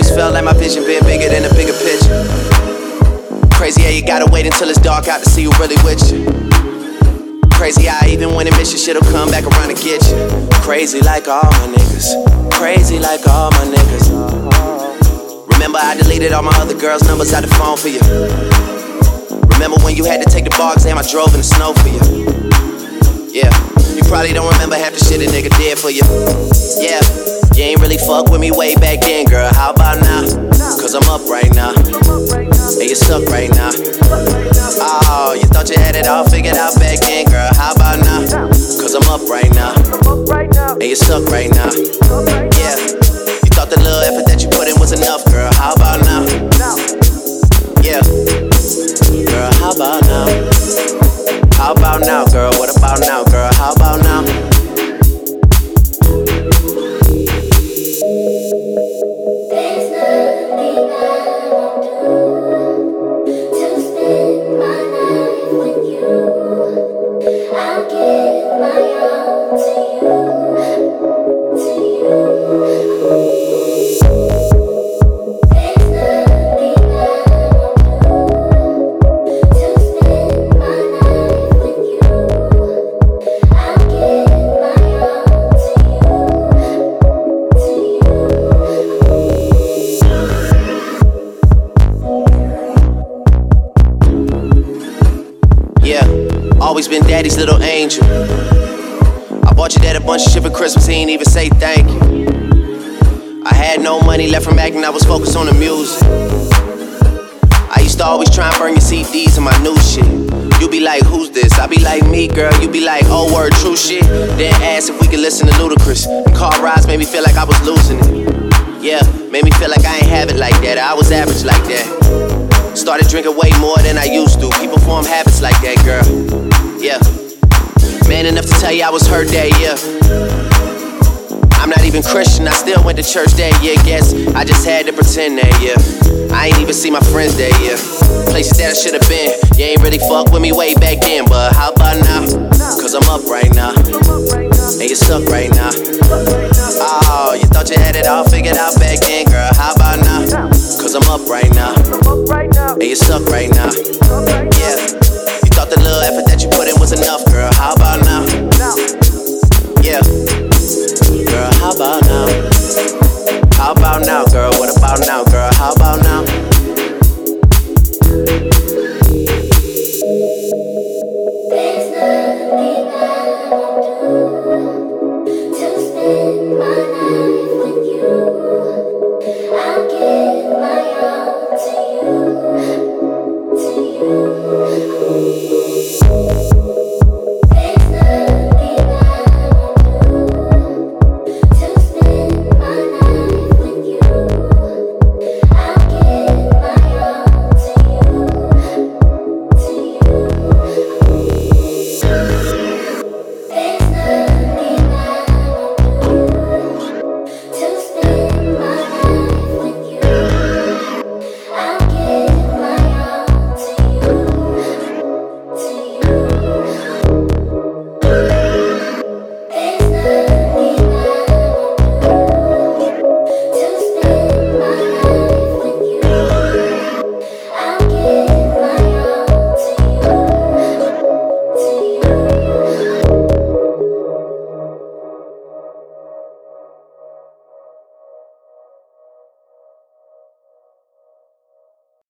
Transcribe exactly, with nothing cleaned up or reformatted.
always felt like my vision been bigger than the bigger picture. Crazy how you gotta wait until it's dark out to see who really with you. Crazy how even when it miss you, shit'll come back around and get you. Crazy like all my niggas. Crazy like all my niggas. Remember I deleted all my other girls' numbers out the phone for you. Remember when you had to take the bar exam, I drove in the snow for you. Yeah, you probably don't remember half the shit a nigga did for you. Yeah, you ain't really fuck with me way back then, girl. How about now? Cause I'm up right now. And you suck right now. Oh, you thought you had it all figured out back then, girl. How about now? Cause I'm up right now. And you suck right now. Yeah, you thought the little effort that you put in was enough, girl. How about now? Yeah, girl, how about now? How about now, girl? What about now, girl? How about now? There's nothing I won't do to spend my life with you. I'll give my all to you, to you. There's nothing I won't do to spend my life with you. I'll give my all to you, to you. Yeah, always been daddy's little angel. I bought your dad a bunch of shit for Christmas, he ain't even say thank you. I had no money left from acting, I was focused on the music. I used to always try and burn your C Ds and my new shit. You be like, who's this? I be like, me, girl. You be like, oh, word, true shit. Then ask if we could listen to Ludacris. And car rides made me feel like I was losing it. Yeah, made me feel like I ain't have it like that. I was average like that. Started drinking way more than I used to. People form habits like that, girl. Yeah. Man enough to tell you I was hurt that year. I'm not even Christian, I still went to church that year. Guess I just had to pretend that year. I ain't even see my friends that year. Places that I should've been. You ain't really fuck with me way back then, but how about now? Cause I'm up right now. And you suck right now. Oh, you thought you had it all figured out back then, girl. How about now? Cause I'm up right now. And you suck right now. Yeah, you thought the little effort that you put in was enough, girl. How about now? Yeah, girl, how about now? How about now, girl? What about now, girl? How about now? There's nothing I won't do to spend my life with you. I'll give my